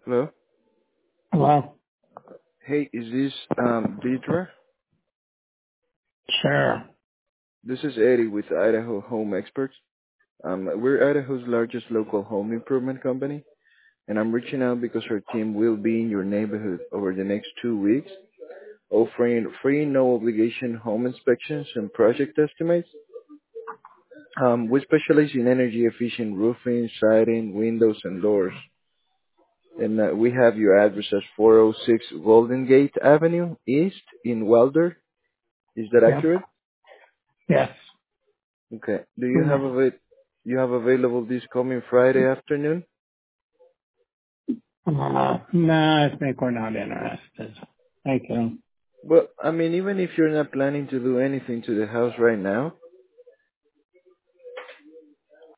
Hello. Well, Hey, is this Deidre? sure. This is Eddie with Idaho Home Experts. We're Idaho's largest local home improvement company, and I'm reaching out because our team will be in your neighborhood over the next 2 weeks, offering free, no obligation home inspections and project estimates. We specialize in energy efficient roofing, siding, windows, and doors. And we have your address as 406 Golden Gate Avenue East in Wilder. Is that Yep. accurate? Yes. Okay. Do you have No, you have available this coming Friday afternoon? I think we're not interested. Thank you. Well, I mean, even if you're not planning to do anything to the house right now,